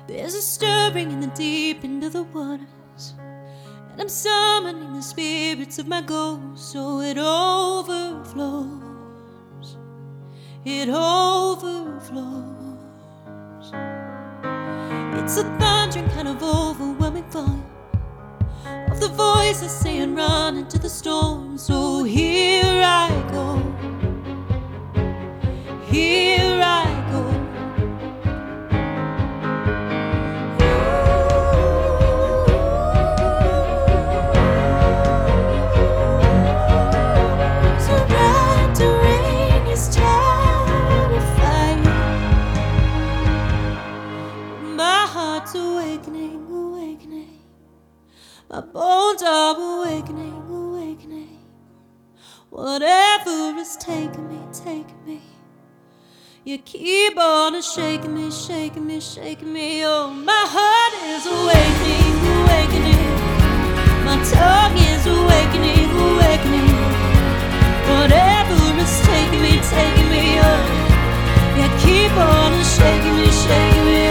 There's a stirring in the deep into the waters, and I'm summoning the spirits of my ghost, so it overflows. It overflows. It's a thundering kind of overwhelming volume of the voices saying run into the storm. So here I go. Here I go. Surrendering is terrifying. My heart's awakening, awakening. My bones are awakening, awakening. Whatever is taking me, taking me. You keep on shaking me, shaking me, shaking me. Oh, my heart is awakening, awakening. My tongue is awakening, awakening. Whatever is taking me, taking me. Oh, you keep on shaking me, shaking me.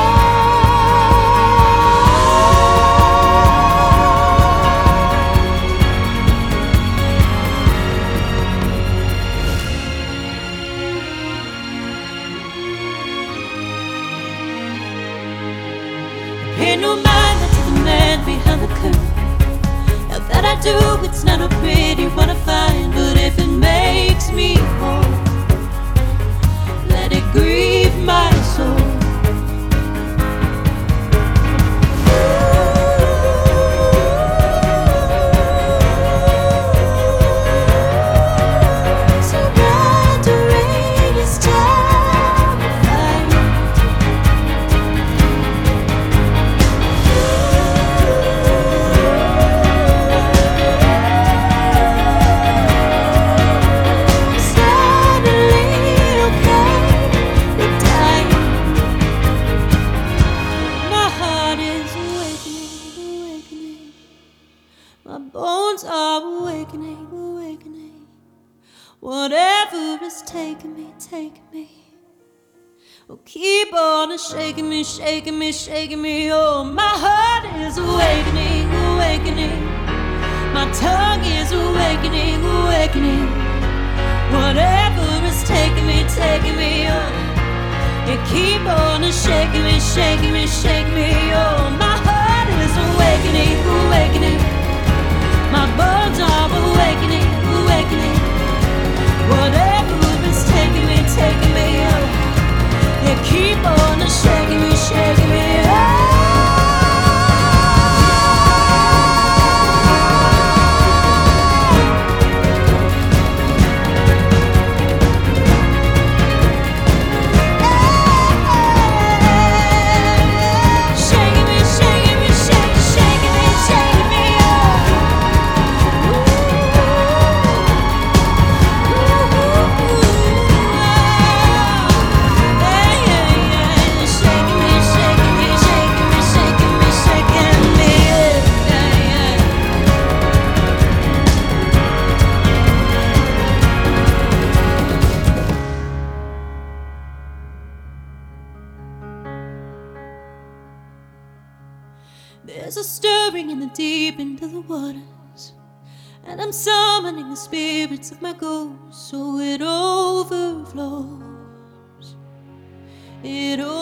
Pay no mind to the man behind the curtain. Now that I do, it's not a pretty one I find, but if it makes me whole, let it grieve my soul. Surrendering is terrifying. My bones are awakening, awakening. Whatever is taking me, taking me. Oh, keep on shaking me, shaking me, shaking me. Oh, my heart is awakening, awakening. My tongue is awakening, awakening. Whatever is taking me, taking me. Oh, you keep on shaking me, shaking me, shaking me. Oh, my heart is awakening, awakening. My bones are awakening, awakening. Whatever is taking me, taking me. Oh, you keep on shaking me, shaking me. There's a stirring in the deep into the waters, and I'm summoning the spirits of my ghost, so it overflows. It overflows.